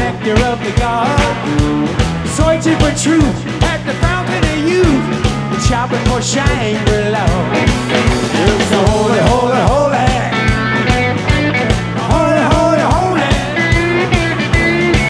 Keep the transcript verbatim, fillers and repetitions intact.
nectar of the gods, searching for truth at the fountain of youth, and shopping for Shangri-La.